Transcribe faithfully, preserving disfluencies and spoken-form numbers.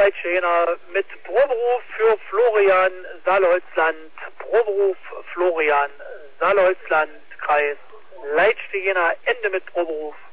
Leitsteiner mit Proberuf für Florian Saale-Holzland. Proberuf Florian Saale-Holzland, Kreis Leitsteiner, Ende mit Proberuf.